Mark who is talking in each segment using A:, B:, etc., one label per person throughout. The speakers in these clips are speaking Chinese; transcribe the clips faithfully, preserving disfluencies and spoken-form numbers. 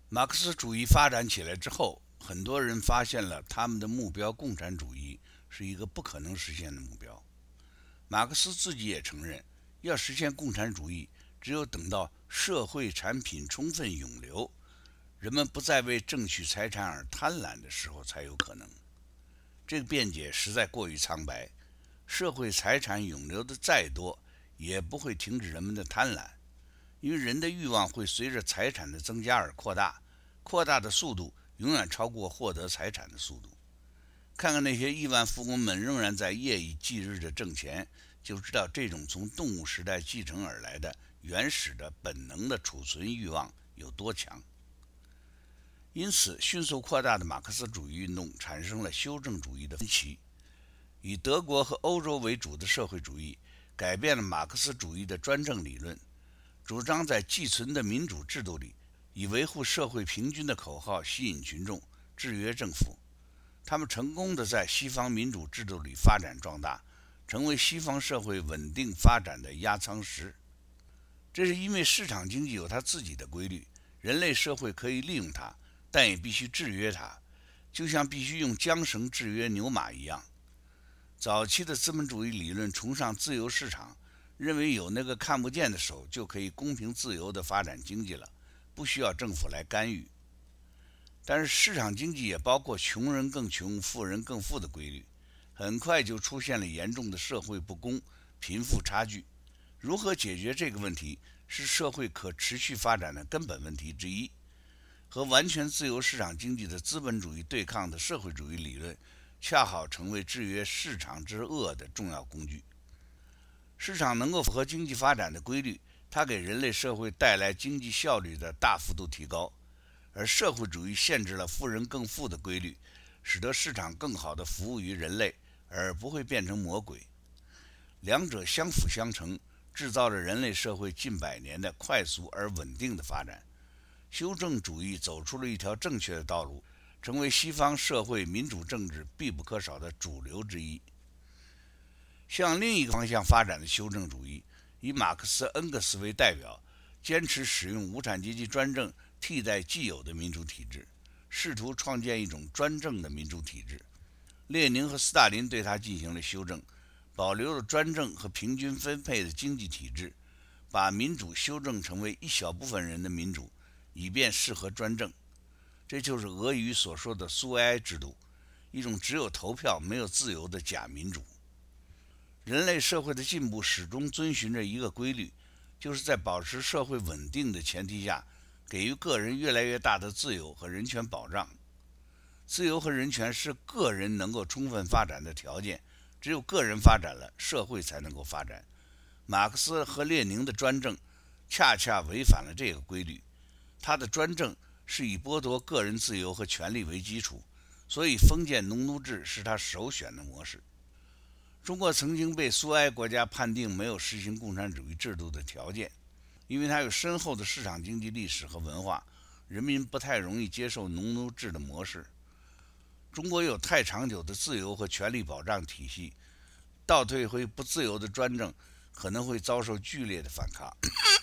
A: 马克思主义发展起来之后，很多人发现了他们的目标共产主义是一个不可能实现的目标。马克思自己也承认，要实现共产主义，只有等到社会产品充分涌流，人们不再为争取财产而贪婪的时候才有可能。这个辩解实在过于苍白，社会财产涌流的再多，也不会停止人们的贪婪，因为人的欲望会随着财产的增加而扩大，扩大的速度永远超过获得财产的速度。看看那些亿万富翁们仍然在夜以继日地挣钱，就知道这种从动物时代继承而来的原始的本能的储存欲望有多强。因此，迅速扩大的马克思主义运动产生了修正主义的分歧。以德国和欧洲为主的社会主义改变了马克思主义的专政理论，主张在寄存的民主制度里，以维护社会平均的口号吸引群众，制约政府。他们成功地在西方民主制度里发展壮大，成为西方社会稳定发展的压舱石。这是因为市场经济有它自己的规律，人类社会可以利用它，但也必须制约它，就像必须用缰绳制约牛马一样。早期的资本主义理论崇尚自由市场，认为有那个看不见的手就可以公平自由地发展经济了，不需要政府来干预。但是市场经济也包括穷人更穷、富人更富的规律，很快就出现了严重的社会不公、贫富差距。如何解决这个问题，是社会可持续发展的根本问题之一。和完全自由市场经济的资本主义对抗的社会主义理论，恰好成为制约市场之恶的重要工具。市场能够符合经济发展的规律，它给人类社会带来经济效率的大幅度提高。而社会主义限制了富人更富的规律，使得市场更好地服务于人类，而不会变成魔鬼。两者相辅相成，制造了人类社会近百年的快速而稳定的发展。修正主义走出了一条正确的道路，成为西方社会民主政治必不可少的主流之一。向另一个方向发展的修正主义，以马克思、恩格斯为代表，坚持使用无产阶级专政替代既有的民主体制，试图创建一种专政的民主体制。列宁和斯大林对他进行了修正，保留了专政和平均分配的经济体制，把民主修正成为一小部分人的民主，以便适合专政。这就是俄语所说的苏维埃制度，一种只有投票没有自由的假民主。人类社会的进步始终遵循着一个规律，就是在保持社会稳定的前提下，给予个人越来越大的自由和人权保障。自由和人权是个人能够充分发展的条件，只有个人发展了，社会才能够发展。马克思和列宁的专政恰恰违反了这个规律，他的专政是以剥夺个人自由和权利为基础，所以封建农奴制是他首选的模式。中国曾经被苏维埃国家判定没有实行共产主义制度的条件，因为它有深厚的市场经济历史和文化，人民不太容易接受农奴制的模式。中国有太长久的自由和权利保障体系，倒退回不自由的专政可能会遭受剧烈的反抗。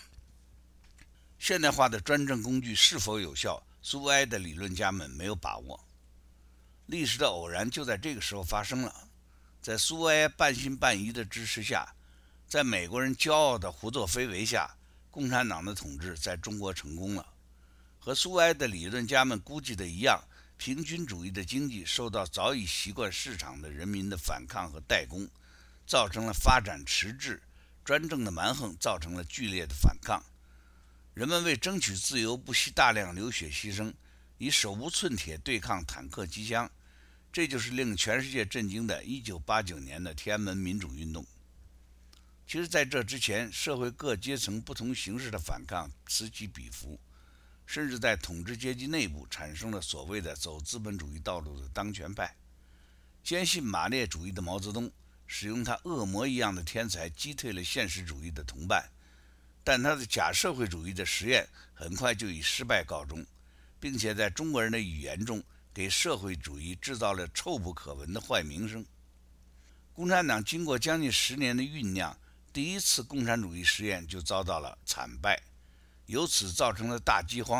A: 现代化的专政工具是否有效，苏维埃的理论家们没有把握。历史的偶然就在这个时候发生了，在苏维埃半信半疑的支持下，在美国人骄傲的胡作非为下，共产党的统治在中国成功了。和苏维埃的理论家们估计的一样，平均主义的经济受到早已习惯市场的人民的反抗和代工，造成了发展迟滞，专政的蛮横造成了剧烈的反抗。人们为争取自由不惜大量流血牺牲，以手无寸铁对抗坦克机枪，这就是令全世界震惊的一九八九年的天安门民主运动。其实在这之前，社会各阶层不同形式的反抗此起彼伏，甚至在统治阶级内部产生了所谓的走资本主义道路的当权派。坚信马列主义的毛泽东使用他恶魔一样的天才击退了现实主义的同伴，但他的假社会主义的实验很快就以失败告终，并且在中国人的语言中给社会主义制造了臭不可闻的坏名声。共产党经过将近十年的酝酿，第一次共产主义实验就遭到了惨败，由此造成了大饥荒，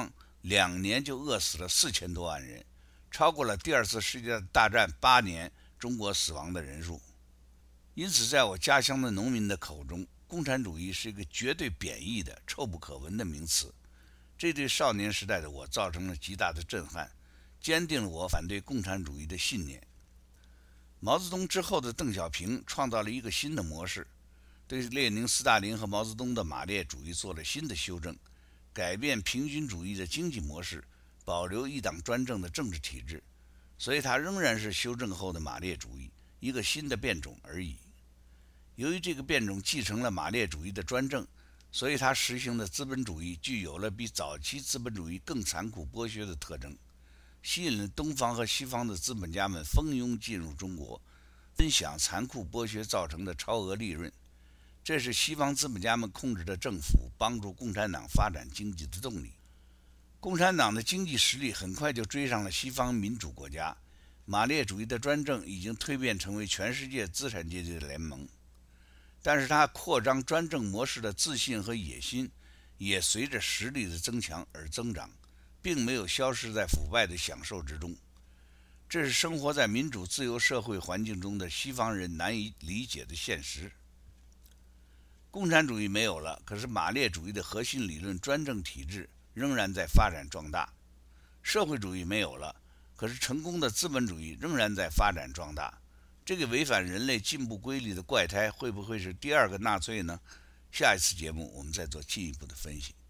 A: 两年就饿死了四千多万人，超过了第二次世界大战八年中国死亡的人数。因此，在我家乡的农民的口中，共产主义是一个绝对贬义的、臭不可闻的名词。这对少年时代的我造成了极大的震撼，坚定了我反对共产主义的信念。毛泽东之后的邓小平创造了一个新的模式，对列宁、斯大林和毛泽东的马列主义做了新的修正，改变平均主义的经济模式，保留一党专政的政治体制，所以它仍然是修正后的马列主义，一个新的变种而已。由于这个变种继承了马列主义的专政，所以它实行的资本主义具有了比早期资本主义更残酷剥削的特征，吸引了东方和西方的资本家们蜂拥进入中国，分享残酷剥削造成的超额利润。这是西方资本家们控制的政府帮助共产党发展经济的动力。共产党的经济实力很快就追上了西方民主国家，马列主义的专政已经蜕变成为全世界资产阶级的联盟。但是它扩张专政模式的自信和野心也随着实力的增强而增长，并没有消失在腐败的享受之中。这是生活在民主自由社会环境中的西方人难以理解的现实。共产主义没有了，可是马列主义的核心理论专政体制仍然在发展壮大；社会主义没有了，可是成功的资本主义仍然在发展壮大。这个违反人类进步规律的怪胎会不会是第二个纳粹呢？下一次节目我们再做进一步的分析。